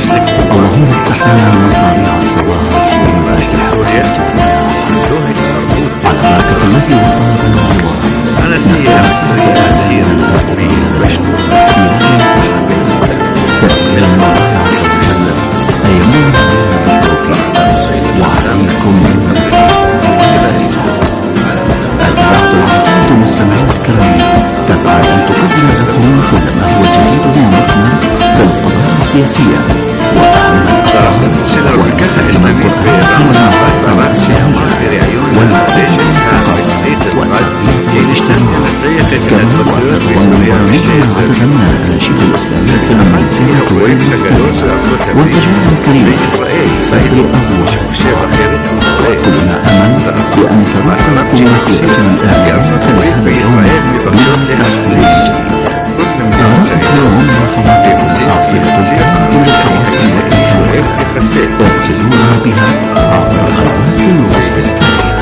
اللهم افتح لنا مصاريع الصباح والفاتحة على بركة الله وطاب الله. أنا سيئة مصرية سأقبل الله عز وجل أيمون وعلمكم البعض العظيم مستمعين الكرام تسعى أن تقدم لكم كل ما هو جديد ومثمر في القضايا السياسية وأهم القضايا والكفة القرآن والمعرفة الإسلامية والمعرفة والتعليم الاجتماعي كما وأن تضم برامجنا عددا من الأناشيد الإسلامية الممتعة والممتازة والتجارب الكريمة سير أبواب كلنا أمل بأن تروح لكم مسيرتنا الآمنة لهذا اليوم اليوم عصيرة كل التواصل ارتدونا بها عبر قنوات الوصف التالية.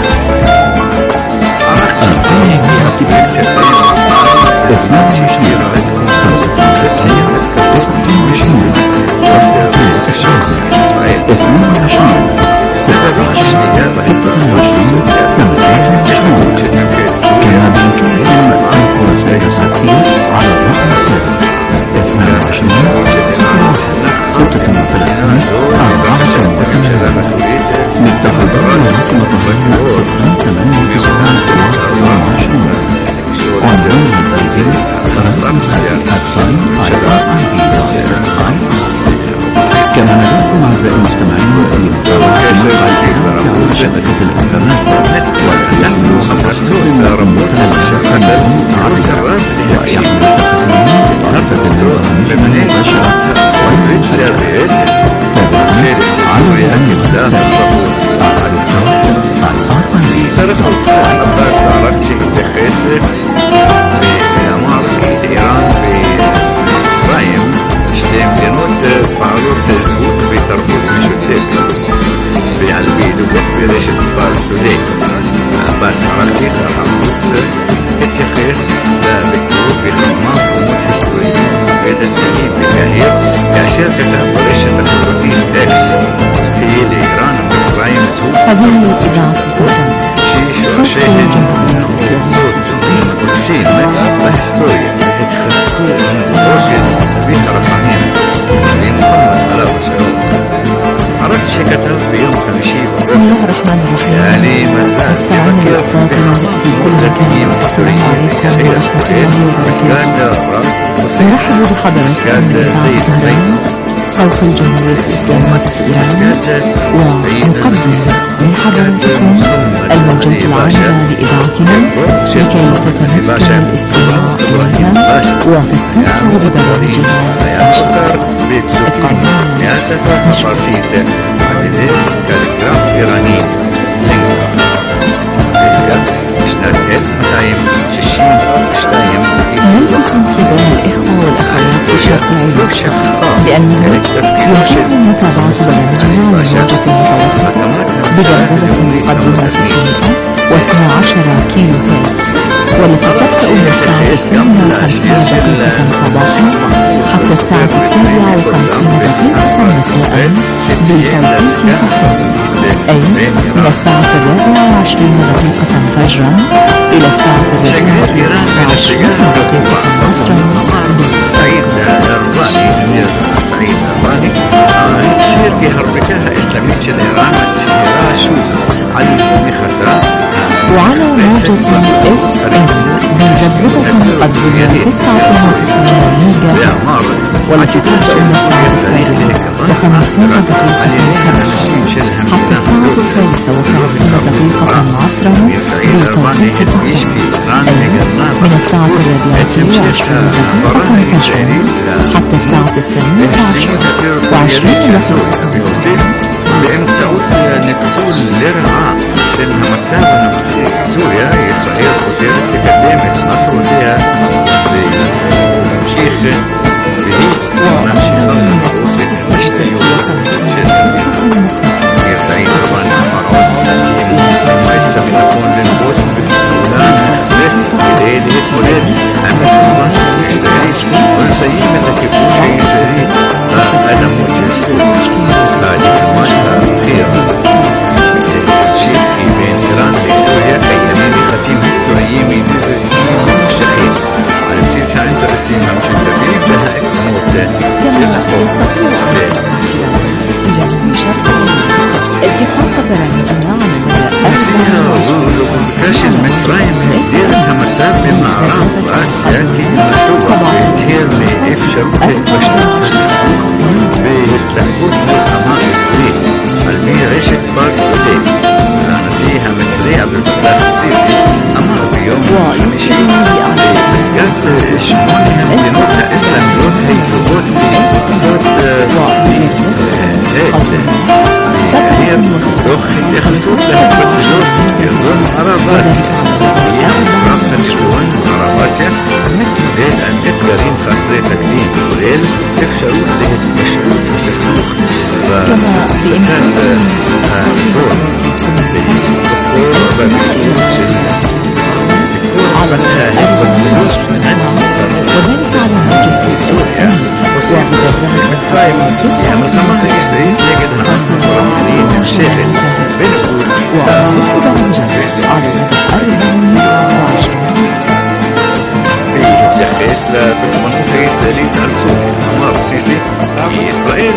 أرقام هاتفك 22 65 29 97 22 26 26 28. كما بإمكانكم أن رسائل صوتية على الرقم التالي 22 61 36 84. مفتاح الدار وعاصمة الرقم 098 عنوان البريدي رقم الصين كما ندعوكم أعزائي المستمعين لمتابعة موقع الإذاعة على شبكة الإنترنت ونحن صفحة متابعة عديدة ويحمل تقسيم بطريقة البرامج المباشرة والمسجلة. تابعونا على الإنترنت هذه الإذاعة تقدم صوت الجمهورية بسم الله الرحمن الرحيم. مستمعين الأفاضل في كل مكان، السلام عليكم ورحمة الله وبركاته. نرحب بحضراتكم من إذاعة طهران صوت الجمهورية الإسلامية في إيران، ونقدم لحضراتكم الموجات العامة لإذاعتنا لكي تتمكن الاستماع إليها وتستمتع ببرامجها النشطة. نلفت انتباه الإخوة والأخوات في شرق العراق بأنه يمكنهم متابعة برامجنا الموجة المتوسطة بجودة مقدمة 612 كيلو هرتز، والتي تبدأ من الساعة 52 دقيقة صباحا حتى الساعة 57 دقيقة مساء بالتوقيت التحريري، أي من الساعة 24 دقيقة فجرا إلى الساعة 24 دقيقة عصرا تصير في حركتها إسلامية الإيران تسيرها شوف على المخدرات وعلى موجة FM بجدولة مقدمة 99 ميجا هرتز، والتي تبدأ من الساعة 7:50 دقيقة صباحا حتى الساعة 3:50 دقيقة عصرا بالتوقيت التحريري، أي من الساعة 24 دقيقة فجرا حتى الساعة 12:20 دقيقة. بإمتعود نكسول لرعاة لأنها متساوية في سوريا. إسرائيل قدرت تقدمت نصر فيها بشيخ بهي ونمشي سعيد طبعا ليس بنكون للبوت ليلة مولد أمس الله ونسيمة كيفوش يدري أنا موجز هذه المادة الأخيرة الشيخي بين إيران وسوريا كيمين قديم هستوريين من مشتخين على بسيسها عند رسيمها مشتبين لها أمور كاشن مصرين ديرها متساب بمعرام وآسيا كي مكتوبة بيتهير لإفشر بشتوك بالتحبوت للأمائز لي قلبي عيشت بارس لي أنا فيها مثلي عبد الفتاح السيسي أمر بيوم خميشي بسكات شمونها بنوتها إسلام يوت هي تقول لي هي أخي يخلصوت لها بالجوز يظن عرباتي رأسا تشكوان عرباتي ليل أن تكبرين خاصري تكليم وليل تفشروت له مشروط تسوخ إسرائيل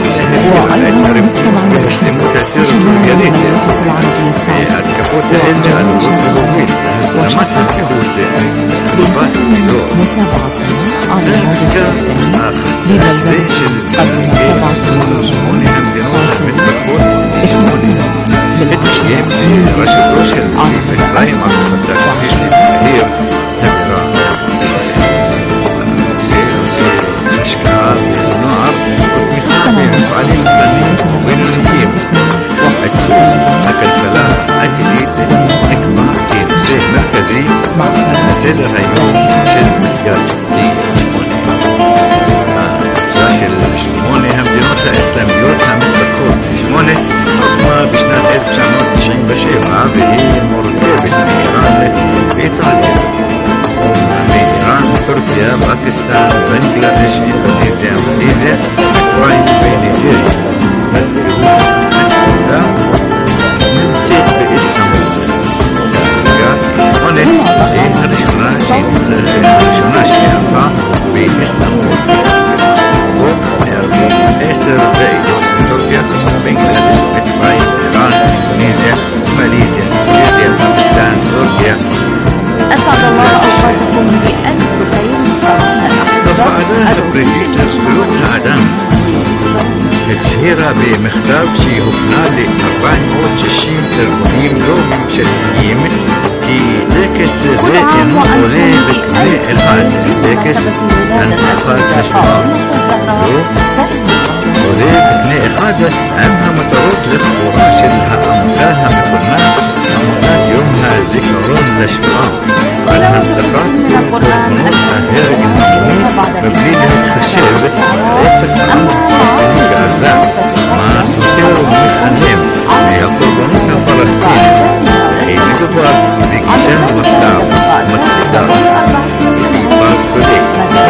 باكستان بنغلاديش اندونيسيا ماليزيا اوكرانيا ونيجيريا منتج باسطنبول international شيخة باسطنبول تركيا بنغلاديش اسرائيل ايران اندونيسيا ماليزيا نيجيريا باكستان تركيا. أسعد الله أوقاتكم بألف خير مستمعنا الأحباب. بريجيت أسبلوك العدم تسهيرها بمختاب شي هبنا لأربعين وتشين تربونيم لوم شديم كي لكس زيتين ولي بكمي الحال لكس أنفقات تشباب ولي بكمي إخادة عمها متروك لخبوراش لها أمتاها مكنا أمتات يومها ذكرون لشباب عنها الزفات ونوتها هيرج المحمول مبليلها الخشب ليس الأمر كأزام ما سوكيو متعلم ليقربونك فلسطين حين دبار بكشان مفتاح متدار باس فليك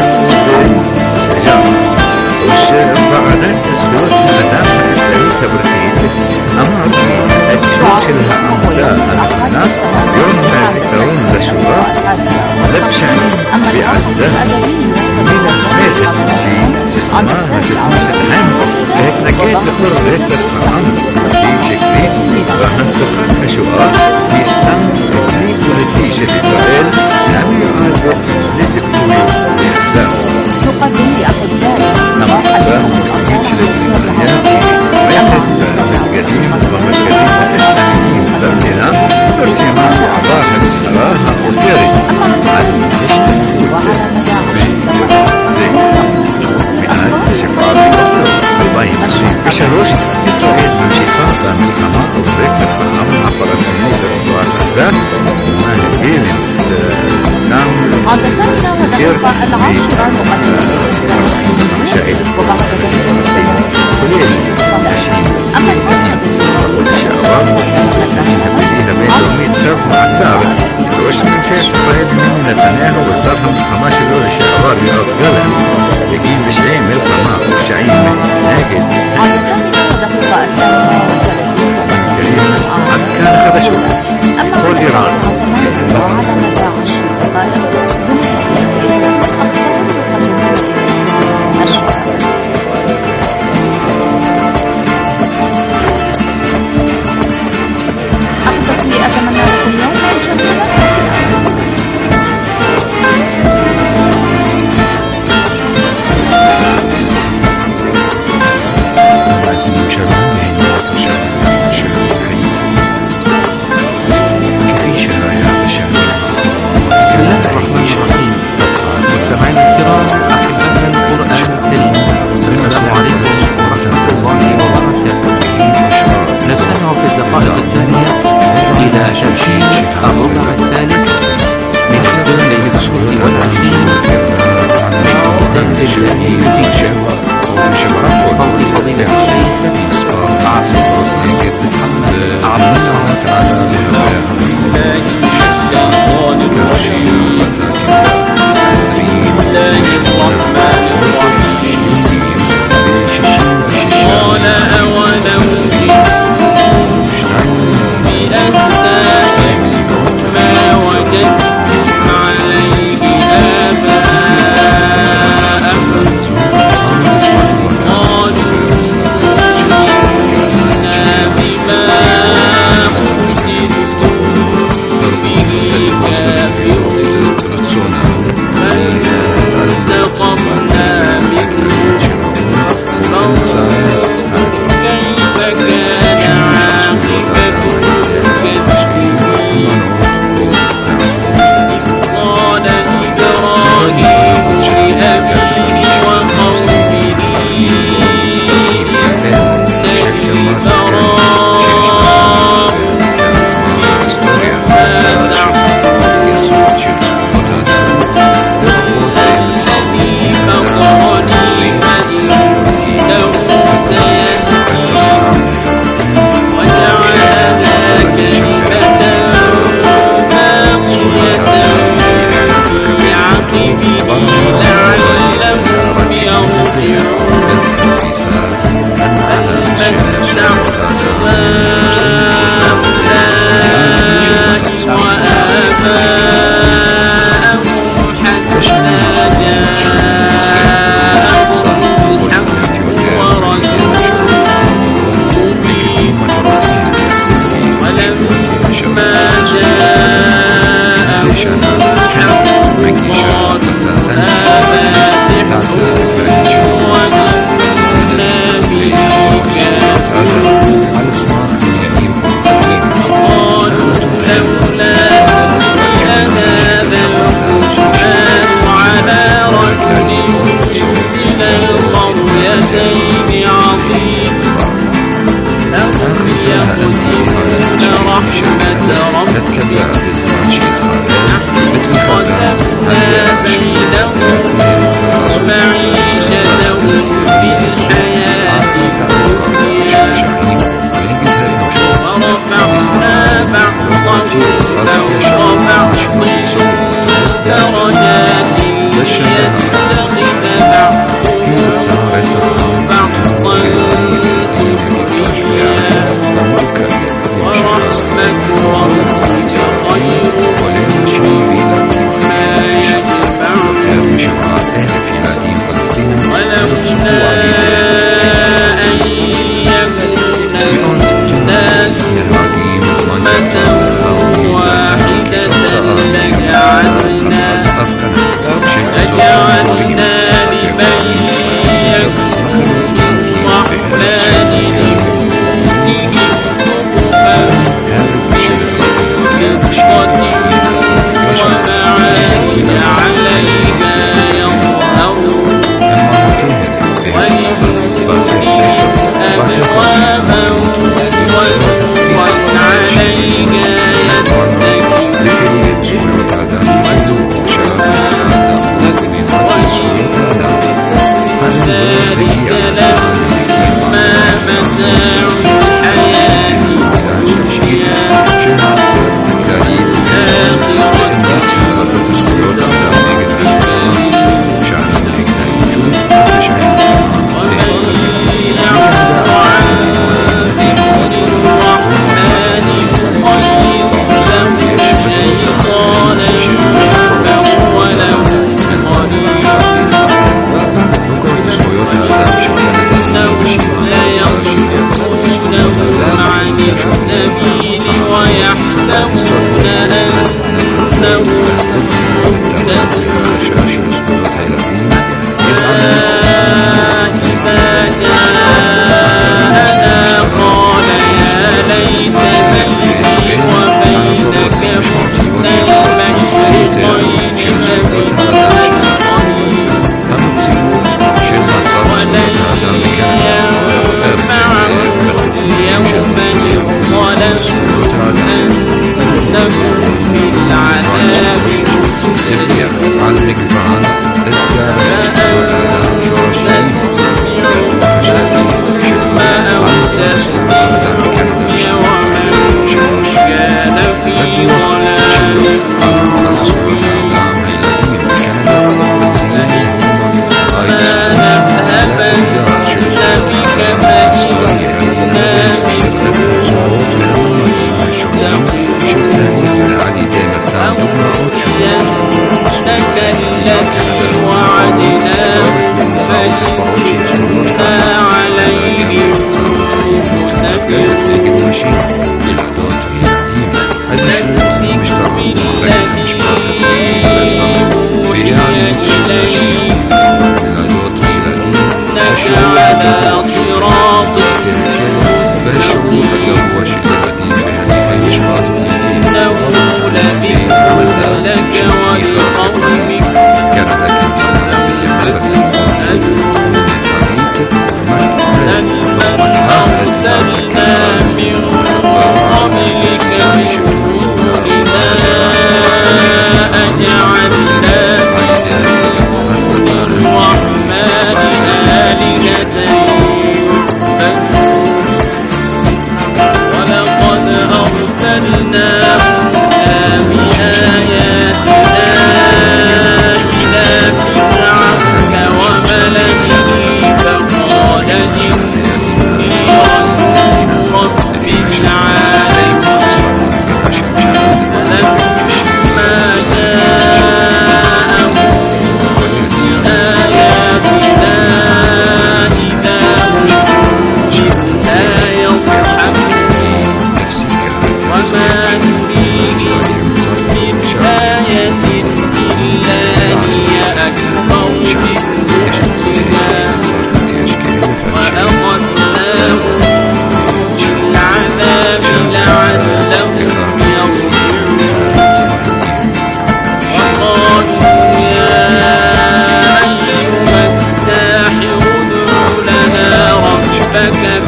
جام والشيء بعدين تسبوت مدافع إسلامي تبركيت أمر أجوش لها أمتاها الناس يومها ذكرون لشباب لبشان بعزة من الميزة في سسماها سسمة الحم هيك نكيت لخور ريت سسمعان في شكلين وهنسخات كشوقات يستم بكلين ولتيشة إسرائيل نعمل عادة للدكتوري لإحدام تقدم لأحبائي نمطة مستقيم للدنيا ويحد مسجدين ومسجدين الإسلاميين لبننا ترسيما لأعضاء الصلاة وسيري على بشروش إسرائيل منشقة بملحمة أوبريت سفرها معبرة سنية رسوات أحداث وما نجيل نام كثير شاهد قليل والشعبات فيها بين يومين سرف مع سابق وش من كيف إسرائيل من نتنياهو وصارها ملحمة شلول الشعبات يأفقلها يجين بشعين ملحمة وشعين من ناجد إذا جاءنا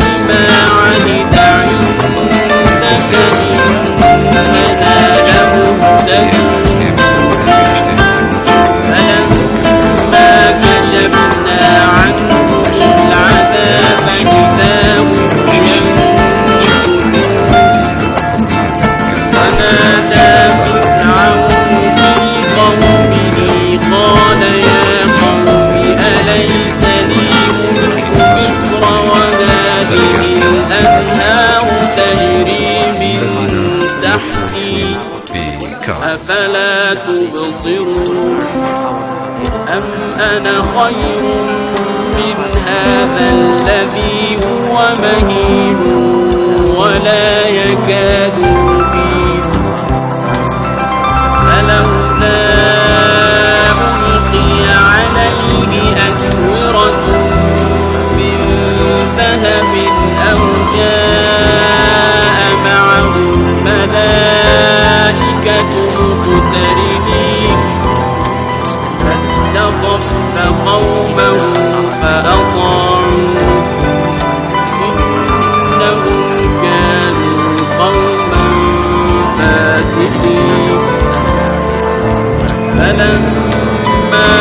بما عهد عندك إننا لمهتدون فلما كشفنا عنهم العذاب إذا هم ينكثون ونادى فرعون في قومه قال يا قوم أليس لي ملك مصر وهذه الأنهار تجري من تحتي أفلا تبصرون أم أنا خير من هذا الذي هو مهين ولا يكاد يبين فلولا ألقي عليه أسورة من ذهب أو جاء معه الملائكة مقترنين فاستخف قومه فأطاعوه إنهم كانوا قوما فاسقين فلما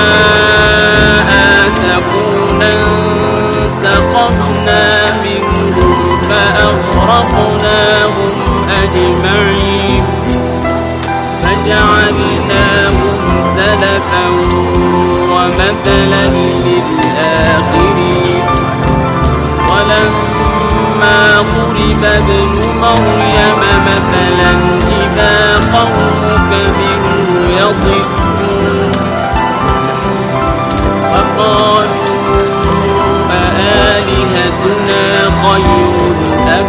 آسفونا انتقمنا منهم فأغرقناهم أجمعين فجعلناهم سلفا ومثلا للآخرين ولما ضرب ابن مريم مثلا إذا قومك منه يصدون وقالوا أآلهتنا خير أم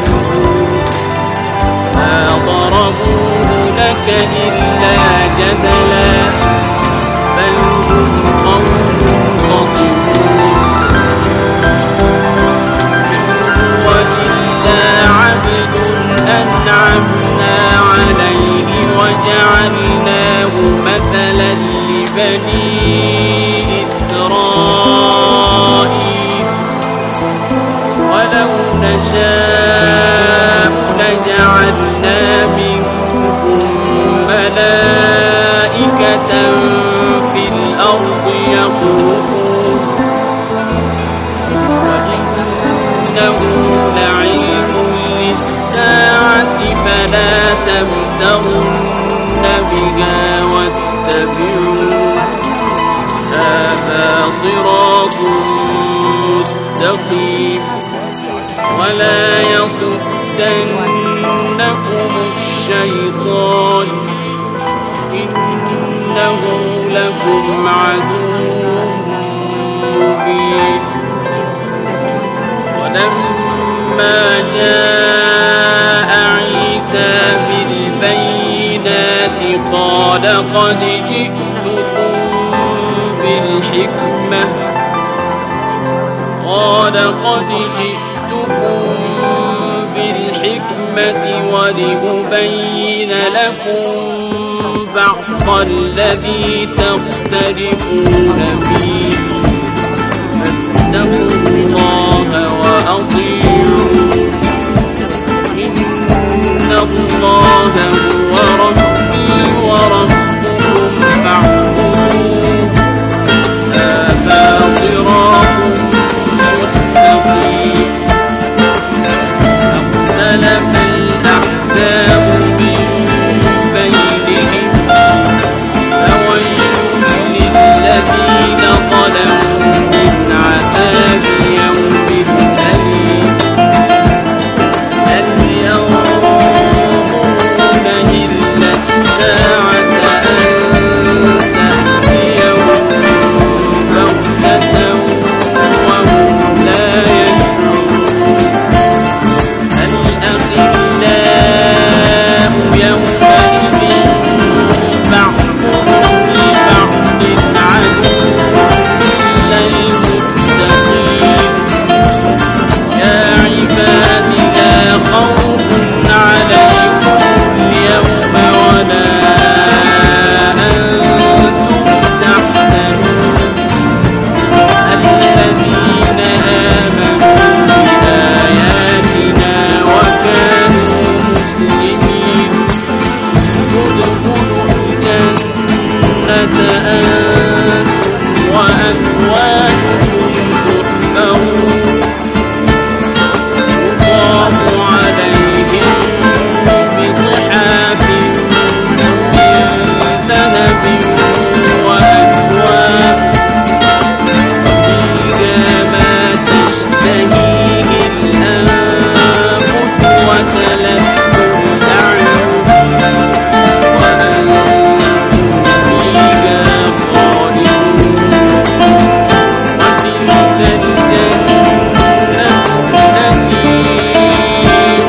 ما ضربوه لك إلا جدلا بل هم قوم خصمون وإلا عبد أنعمنا عليه وجعلناه مثلا لبني إسرائيل ولو نشاء لجعلنا منكم ملائكة في الأرض يخلفون وإنه لعلم للساعة فلا تمترن بها واتبعون هذا صراط مستقيم ولا يصدنكم الشيطان إنه لكم عدو مبين ولما جاء عيسى بالبينات قال قد جئتكم بالحكمة ولأبين لكم بعض الذي تختلفون فيه فاتقوا الله وأطيعون إن الله هو ربي وربكم فاعبدوه هذا صراط مستقيم فاختلف الأحزاب من بينهم فويل للذين ظلموا من عذاب عليهم بصحاف من ذهب وأكواب فيها ما تشتهيه الأنفس وتلذ الأعين وأنتم فيها خالدون وتلك الجنة التي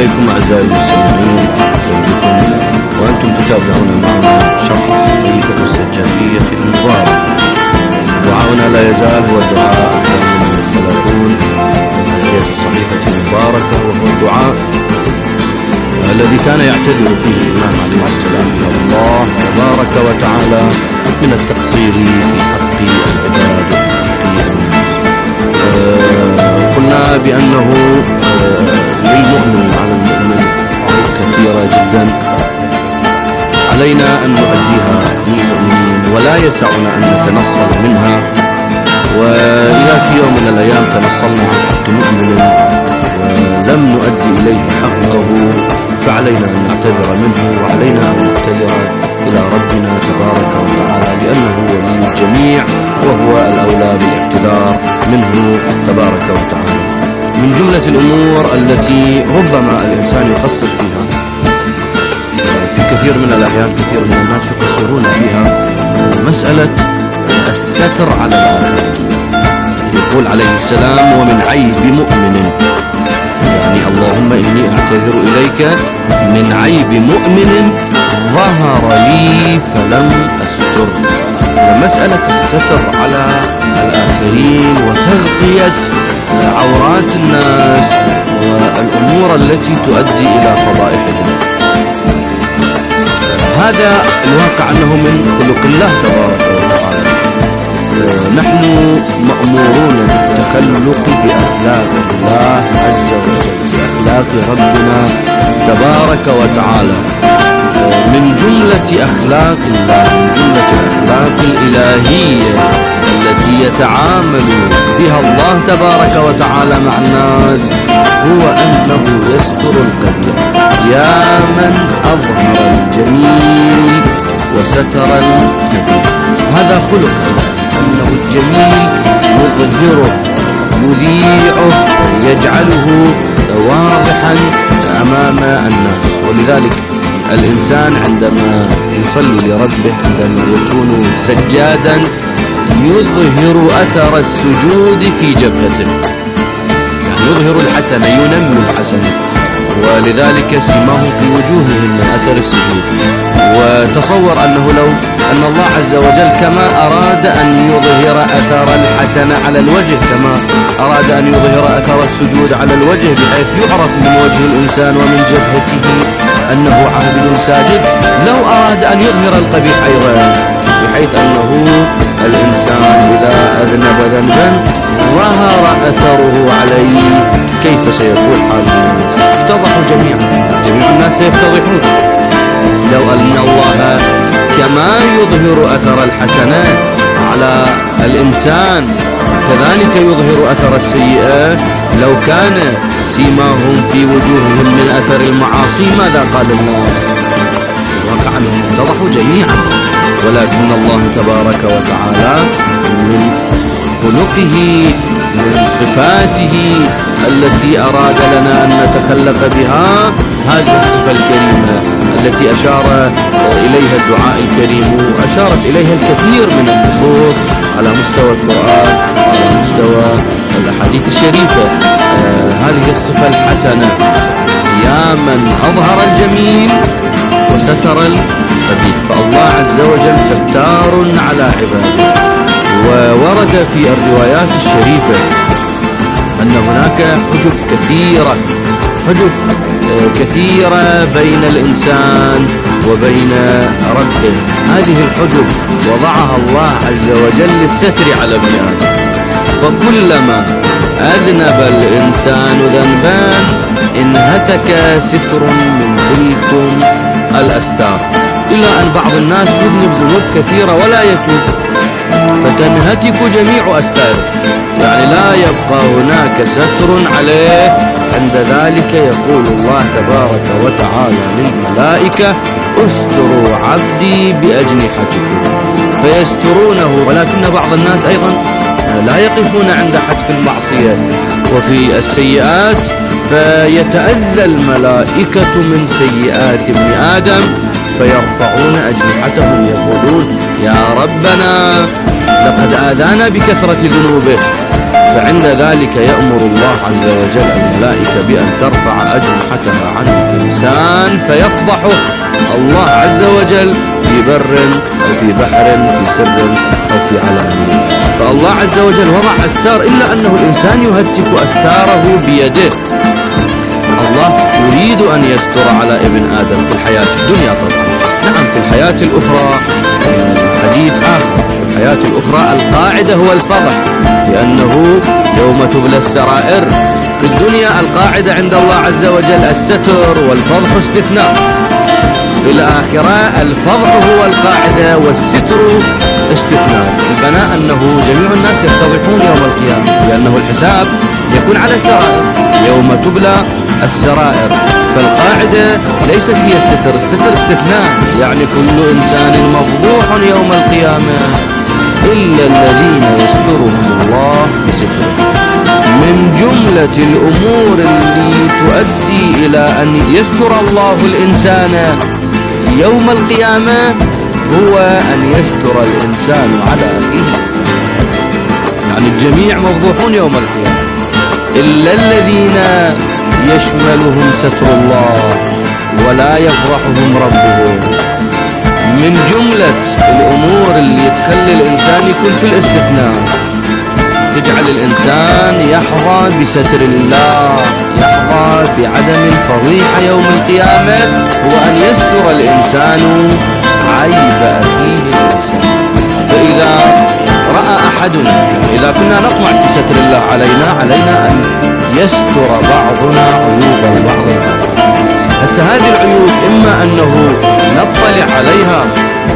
عليكم أعزائي المستمعين، وأنتم تتابعون معنا شرح الطريقة السجادية المباركة. دعاؤنا لا يزال هو الدعاء 30 من الهدية الصحيحة المباركة، وهو الدعاء الذي كان يعتذر فيه الإمام عليه السلام إلى الله تبارك وتعالى من التقصير في حق العباد قلنا بأنه للمؤمن وعلى المؤمن كثيرة جدا علينا أن نؤديها للمؤمنين، ولا يسعنا أن نتنصل منها. وإذا في يوم من الأيام تنصلنا عن حق مؤمن ولم نؤدي إليه حقه فعلينا أن نعتذر منه، وعلينا أن نعتذر إلى ربنا تبارك وتعالى، لأنه ولي الجميع وهو الأولى بالاعتذار منه تبارك وتعالى. من جملة الأمور التي ربما الإنسان يقصر فيها في كثير من الأحيان، كثير من الناس يقصرون فيها مسألة الستر على الآخرين. يقول عليه السلام: ومن عيب مؤمن، يعني اللهم إني أعتذر إليك من عيب مؤمن ظهر لي فلم أستر. مسألة الستر على الآخرين وتغطية عورات الناس والأمور التي تؤدي إلى فضائحهم، هذا الواقع أنه من خلق الله تبارك وتعالى. نحن مأمورون بالتخلق بأخلاق الله عز وجل، بأخلاق ربنا تبارك وتعالى. من جملة أخلاق الله، من جملة الأخلاق الإلهية التي يتعامل بها الله تبارك وتعالى مع الناس هو أنه يستر القبيح. يا من أظهر الجميل وستر القبيح، هذا خلق الله، أنه الجميل يظهره يذيعه يجعله واضحا أمام الناس. ولذلك الإنسان عندما يصلي لربه، عندما يكون سجادا، يظهر أثر السجود في جبهته، يعني يظهر الحسنة، ينمي الحسنة، ولذلك سماه في وجوههم من أثر السجود. وتصور أنه لو أن الله عز وجل كما أراد أن يظهر أثر الحسنة على الوجه، كما أراد أن يظهر أثر السجود على الوجه بحيث يعرف من وجه الإنسان ومن جبهته أنه عابد ساجد، لو أراد أن يظهر القبيح أيضا بحيث أنه الإنسان إذا أذنب ذنبا ظهر أثره عليه، كيف سيكون حال الناس؟ يفتضح جميع الناس سيفتضحون. لو أن الله كما يظهر أثر الحسنات على الإنسان كذلك يظهر أثر السيئات، لو كان سيماهم في وجوههم من أثر المعاصي ماذا قال الناس؟ الواقع أنهم افتضحوا جميعا. ولكن الله تبارك وتعالى من خلقه، من صفاته التي أراد لنا أن نتخلق بها هذه الصفة الكريمة التي أشار إليها الدعاء الكريم، وأشارت إليها الكثير من النصوص على مستوى القرآن وعلى مستوى الأحاديث الشريفة. هذه الصفة الحسنة: يا من أظهر الجميل وستر القبيح. فالله عز وجل ستار على عباده. وورد في الروايات الشريفة أن هناك حجب كثيرة بين الإنسان وبين ربه. هذه الحجب وضعها الله عز وجل للستر على ابن آدم، فكلما أذنب الإنسان ذنبا انهتك ستر من تلكم الأستار، إلا أن بعض الناس يذنب ذنوب كثيرة ولا يتوب فتنهتك جميع أستاره، يعني لا يبقى هناك ستر عليه. عند ذلك يقول الله تبارك وتعالى للملائكة: استروا عبدي بأجنحتكم، فيسترونه. ولكن بعض الناس أيضا لا يقفون عند حذف المعصية وفي السيئات، فيتأذى الملائكة من سيئات ابن آدم فيرفعون أجنحتهم يقولون: يا ربنا لقد آذانا بكثرة ذنوبه، فعند ذلك يأمر الله عز وجل الملائكة بأن ترفع أجنحتها عن الإنسان فيفضحه الله عز وجل في بر أو في بحر في سر أو في علانية. فالله عز وجل وضع أستار إلا أنه الإنسان يهتك أستاره بيده. الله يريد أن يستر على ابن آدم في الحياة الدنيا طبعا. نعم في الحياة الأخرى حديث آخر. في الحياة الأخرى القاعدة هو الفضح، لأنه يوم تبلى السرائر. في الدنيا القاعدة عند الله عز وجل الستر والفضح استثناء. في الآخرة الفضح هو القاعدة والستر استثناء. البناء أنه جميع الناس يفتضحون يوم القيامة، لأنه الحساب يكون على السرائر يوم تبلى السرائر. فالقاعدة ليست هي الستر، الستر استثناء، يعني كل إنسان مفضوح يوم القيامة إلا الذين يسترهم الله بستره. من جملة الأمور التي تؤدي إلى أن يستر الله الإنسان يوم القيامة هو أن يستر الإنسان على أخيه الإنسان. يعني الجميع مفضوحون يوم القيامة إلا الذين يشملهم ستر الله ولا يفضحهم ربهم. من جملة الأمور اللي تخلي الإنسان يكون في الاستثناء تجعل الإنسان يحظى بستر الله، يحظى بعدم الفضيحة يوم القيامة، هو أن يستر الإنسان عيب أخيه الإنسان. فإذا رأى أحدنا، إذا كنا نطمع في ستر الله علينا أن يستر بعضنا عيوب البعض. هسه هذه العيوب إما أنه نطلع عليها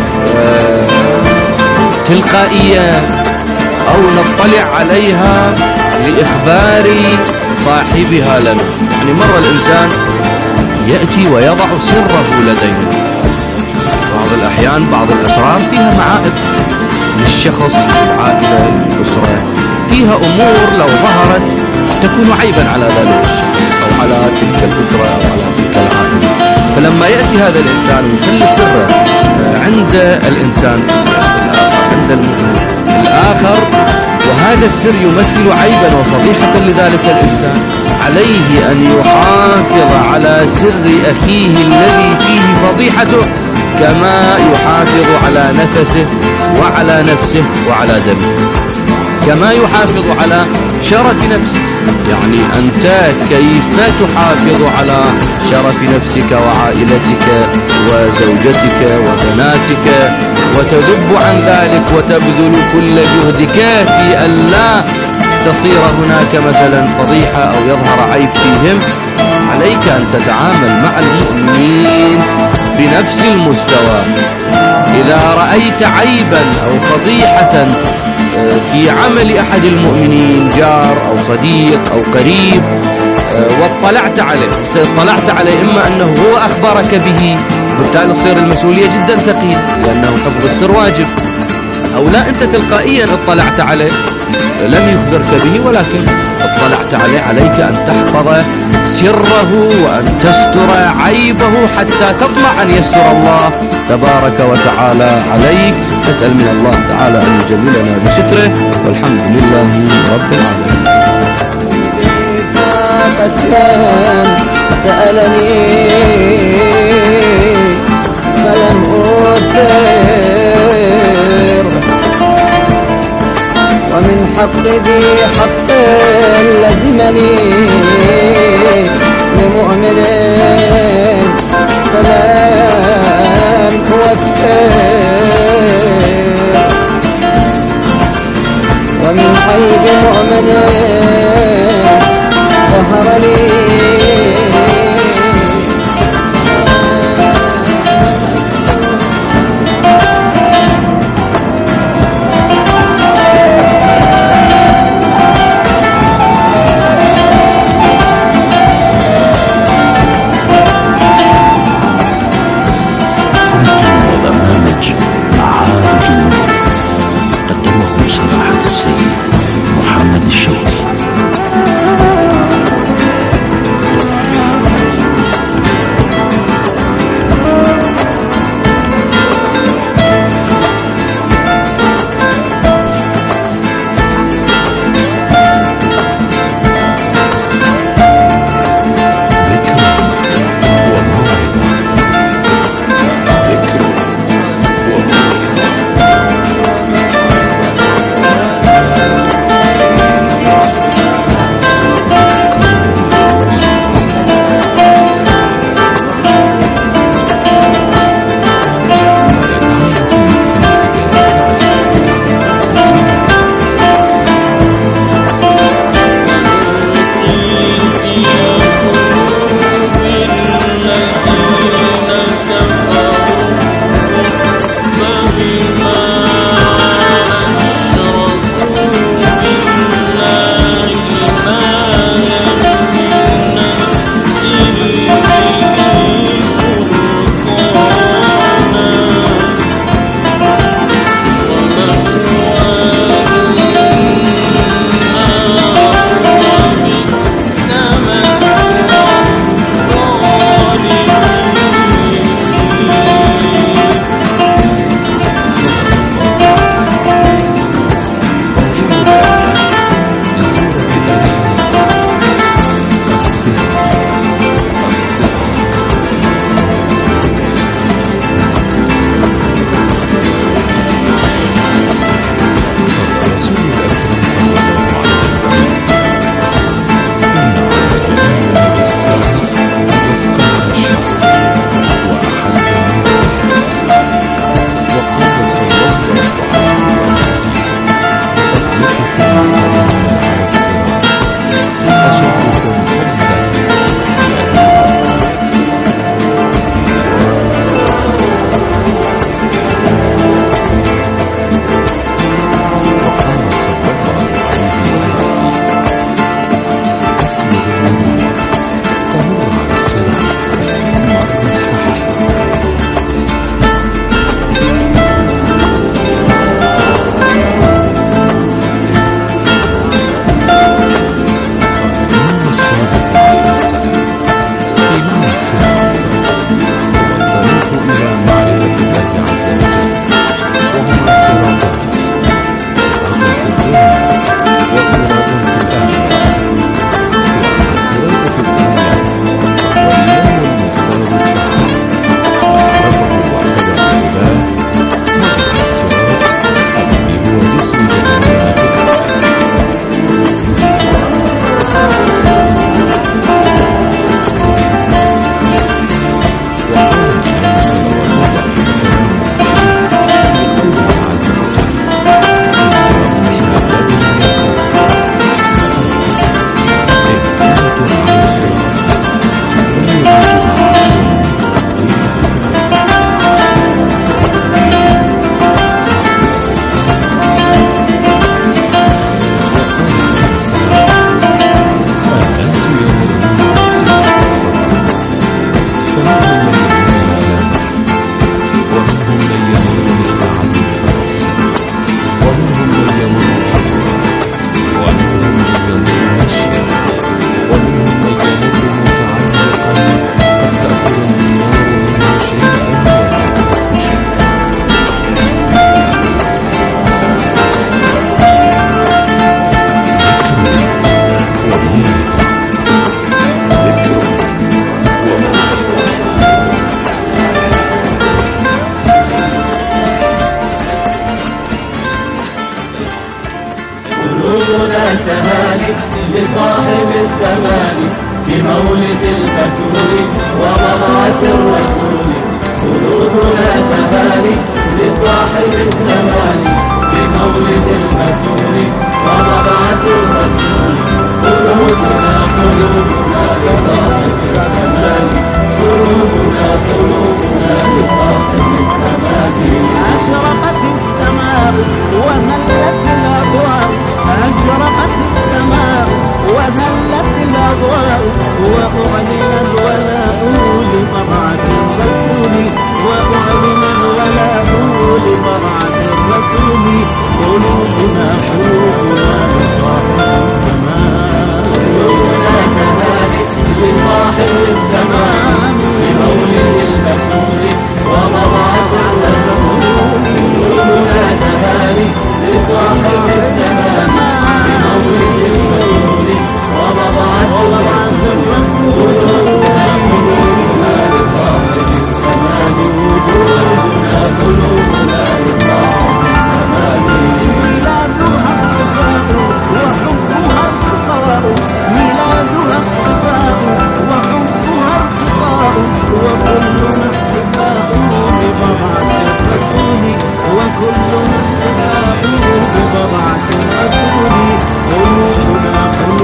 تلقائية أو نطلع عليها لإخبار صاحبها لنا. يعني مرة الإنسان يأتي ويضع سره لدينا. بعض الأحيان بعض الأسرار فيها معائب للشخص، للعائلة، للأسرة، فيها أمور لو ظهرت تكون عيبا على ذلك الشخص أو على تلك الأسرة أو على تلك العائلة. فلما يأتي هذا الإنسان ويخلي سره عند الإنسان الآخر، عند المؤمن الآخر، وهذا السر يمثل عيبا وفضيحة لذلك الإنسان، عليه أن يحافظ على سر أخيه الذي فيه فضيحته كما يحافظ على نفسه وعلى نفسه وعلى دمه، كما يحافظ على شرف نفسه. يعني أنت كيف تحافظ على شرف نفسك وعائلتك وزوجتك وبناتك وتذب عن ذلك وتبذل كل جهدك في ألا تصير هناك مثلا فضيحة أو يظهر عيب فيهم. عليك أن تتعامل مع المؤمنين بنفس المستوى. إذا رأيت عيبا أو فضيحة في عمل أحد المؤمنين، جار أو صديق أو قريب، واطلعت عليه إما أنه هو أخبرك به، بالتالي تصير المسؤولية جدا ثقيلة لأنه حفظ السر واجب، أو لا أنت تلقائيا اطلعت عليه لم يخبرك به ولكن اطلعت عليه، عليك أن تحفظ سره وأن تستر عيبه حتى تطمع أن يستر الله تبارك وتعالى عليك. نسأل من الله تعالى أن يجملنا بستره، والحمد لله رب العالمين. سألني فلم أوثر، ومن حق ذي حق لزمني لمؤمن فلم أوثر، ومن حيث مؤمن ظهر لي بمولد البتول ومبعث الرسول قلوبنا تبارك لصاحب الزمان بمولد البتول ومبعث الرسول قلوبنا لصاحب الزمان قلوبنا لصاحب الزمان أشرقت السماء وهلت الأضواء أشرقت السماء وهلت الأضواء وأعلن الولاء لطبعة الرسول وأعلن الولاء لطبعة الرسول قلوبنا لصاحب الزمان قلوبنا كذلك لصاحب الزمان بمولد الرسول ومبعث الرسول قلوبنا كذلك لصاحب الزمان بمولد الرسول ومبعث الرسول قلوبنا لصاحب الزمان قلوبنا لصاحب الزمان ميلادها اختفاء وحبها ارتقاء ميلادها اختفاء وحبها ارتقاء وكلنا اتفاق بضبعة الرسول وكلنا اتفاق بضبعة الرسول قلوبنا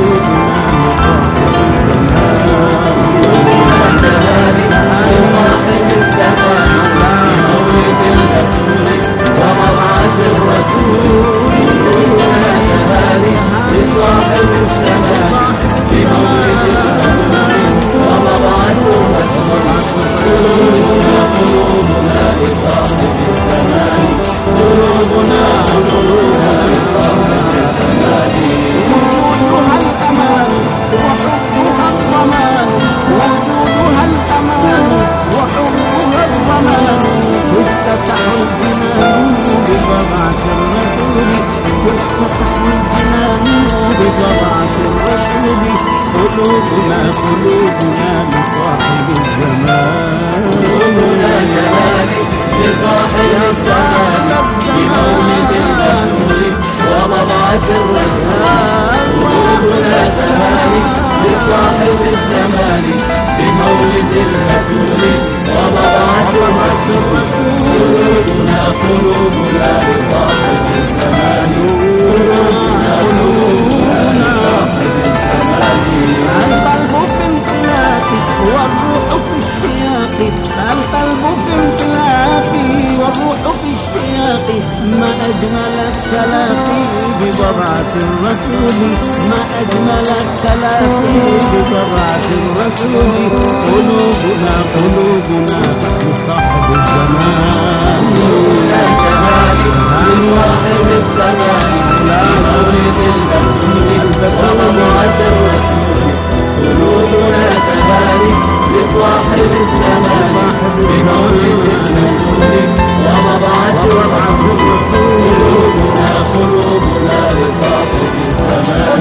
لصاحب الزمان بمولد الرسول ومبعث الرسول قلوبنا كذلك لصاحب الزمان بمولد الرسول ومبعث الرسول قلوبنا لصاحب الزمان قلوبنا لصاحب الزمان وجودها الأمان وحبها الضمان وجودها الأمان وحبها الضمان تفتح الجنان بضبعة الرسول تفتح الجنان بضبعة الرسول قلوبنا لصاحب الزمان قلوبنا كذلك لصاحب الزمان بمولد الرسول ومبعث الرسول قلوبنا كذلك لصاحب الزمان بمولد الرسول ومبعث الرسول قلوبنا لصاحب الزمان قلوبنا لصاحب الزمان القلب في انطلاق والروح في اشتياق القلب في انطلاق والروح في اشتياق ما أجمل التلاقي بضبعة الرسول ما أجمل التلاقي بضبعة الرسول قلوبنا لصاحب الزمان قلوبنا كذلك لصاحب الزمان بمولد الرسول ومبعث الرسول قلوبنا كذلك لصاحب الزمان بمولد الرسول ومبعث الرسول قلوبنا لصاحب الزمان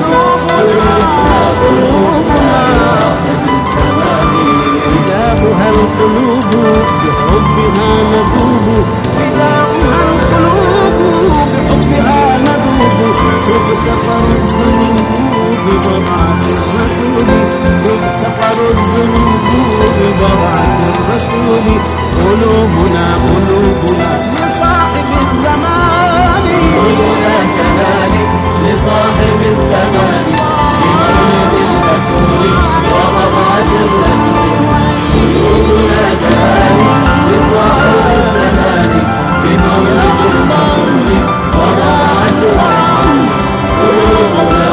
قلوبنا لصاحب الزمان فداؤها القلوب بحبها ندوب فداؤها القلوب بحبها ندوب تغتفر الذنوب بضبعة الرسول تغتفر الذنوب بضبعة الرسول قلوبنا لصاحب الزمان قلوبنا كذلك لصاحب الزمان بمولد الرسول ومبعث الرسول قلوبنا كذلك لصاحب الزمان بمولد الرسول ومبعث الرسول قلوبنا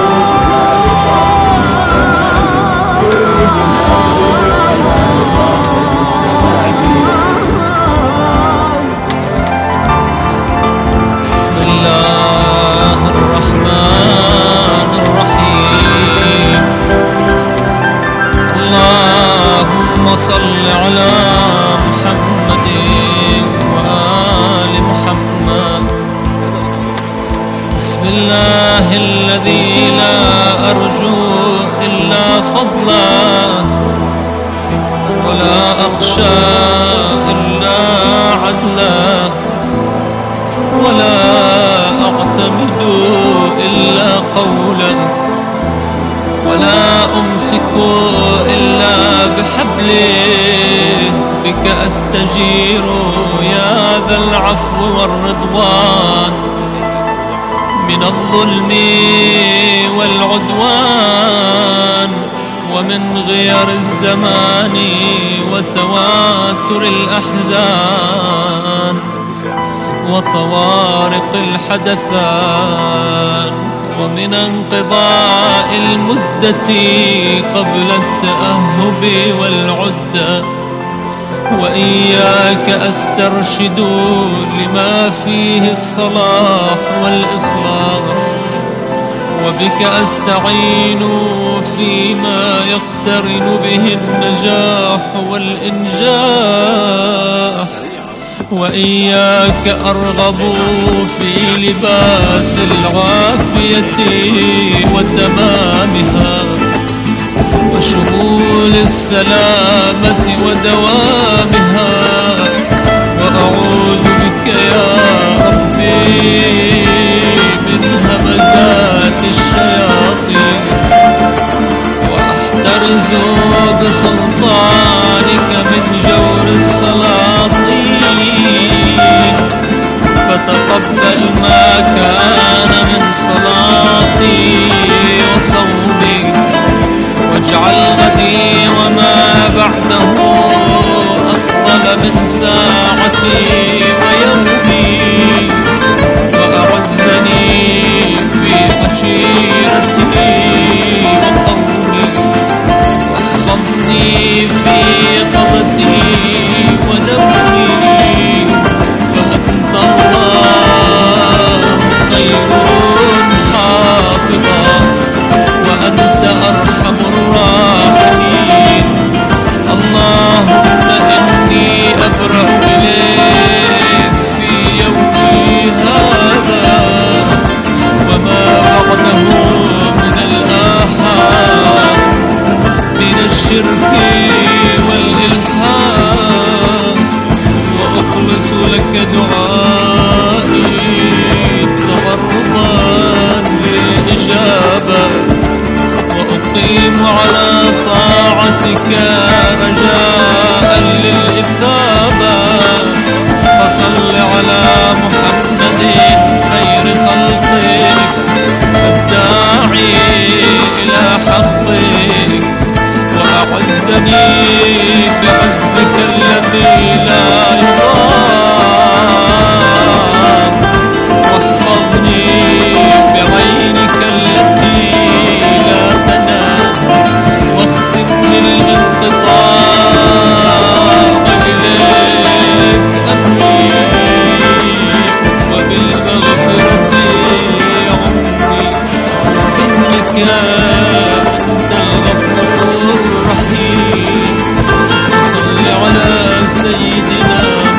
صل على محمد وآل محمد. بسم الله الذي لا أرجو إلا فضله ولا أخشى إلا عدله ولا أعتمد إلا قوله ولا أمسك إلا بحبله، بك أستجير يا ذا العفو والرضوان، من الظلم والعدوان، ومن غير الزمان وتواتر الأحزان، وطوارق الحدثان، ومن انقضاء المدة قبل التأهب والعدة. وإياك أسترشد لما فيه الصلاح والإصلاح، وبك أستعين فيما يقترن به النجاح والإنجاح. وإياك أرغب في لباس العافية وتمامها، وشمول السلامة ودوامها. وأعوذ بك يا ربي من همزات الشياطين، وأحترز بسلطانك من جور السلاطين. فتقبل ما كان من صلاتي وصومي، واجعل غدي وما بعده أفضل من ساعتي ويومي، وأعزني في عشيرتي وقومي، واحفظني في قضتي ونومي. فأنت الله خير حافظا، وأنت أرحم الراحمين. اللهم إني أبرأ إليك في يومي هذا وما بعده من الآحاد، من الشرك والإلحاد، وأخلص لك دعائي تغرضا للإجابة، وأقيم على طاعتك رجاء للإثابة. فصل على محمد خير خلقك، الداعي إلى حقك، وأعزني بعزك الذي لا يضام، واحفظني بعينك التي لا تنام، واختم بالانقطاع إليك أمري، وبالمغفرة عمري، إنك أنت الغفور الرحيم. صل على سيدنا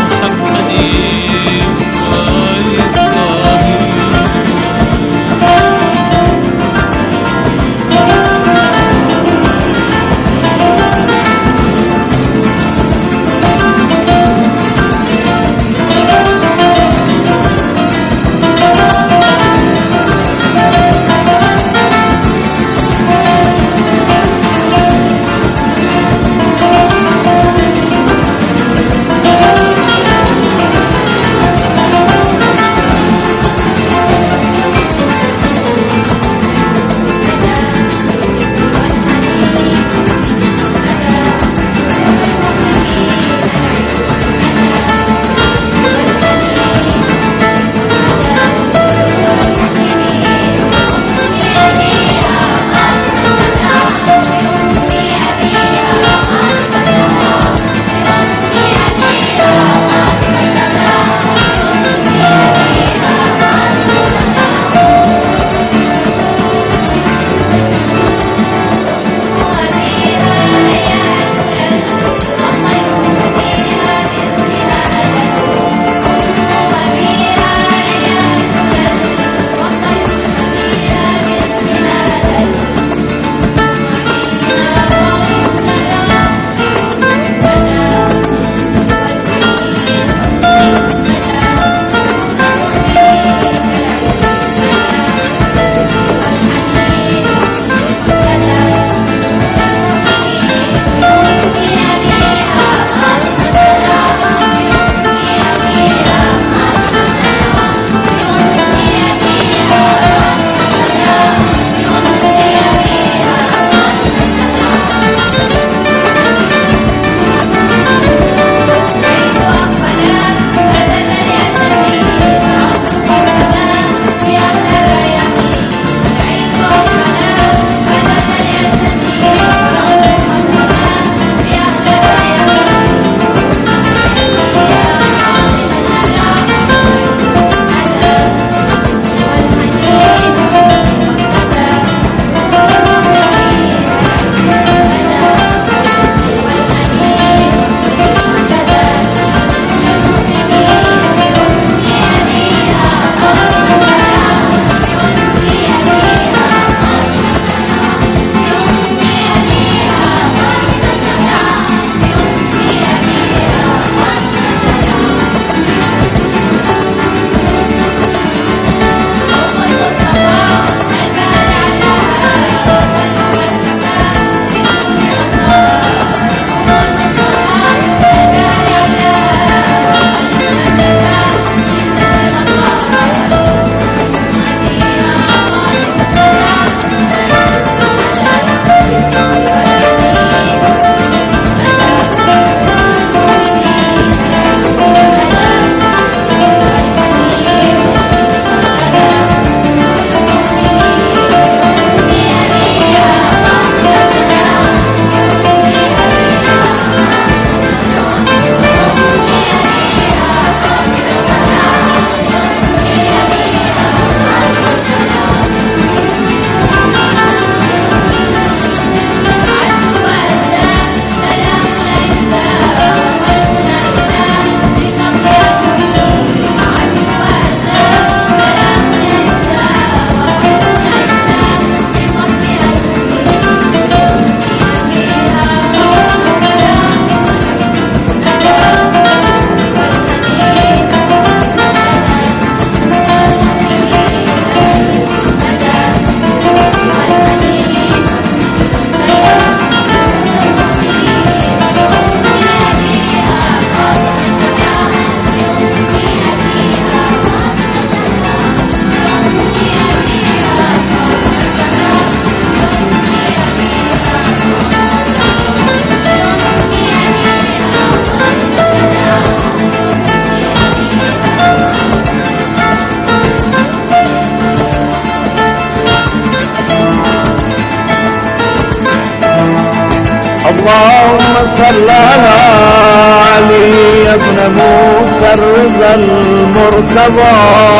اللهم صل على علي بن موسى الرضا المرتضى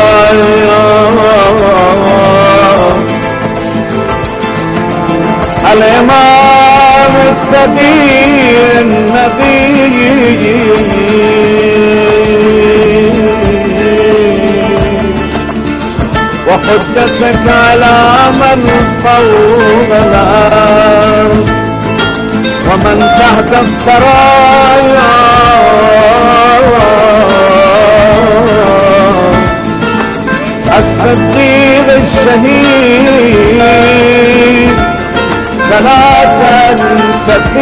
الإمام الثقي النبي وحجتك على من فوق الأرض ومن تحت الثرايا الصديق الشهيد صلاة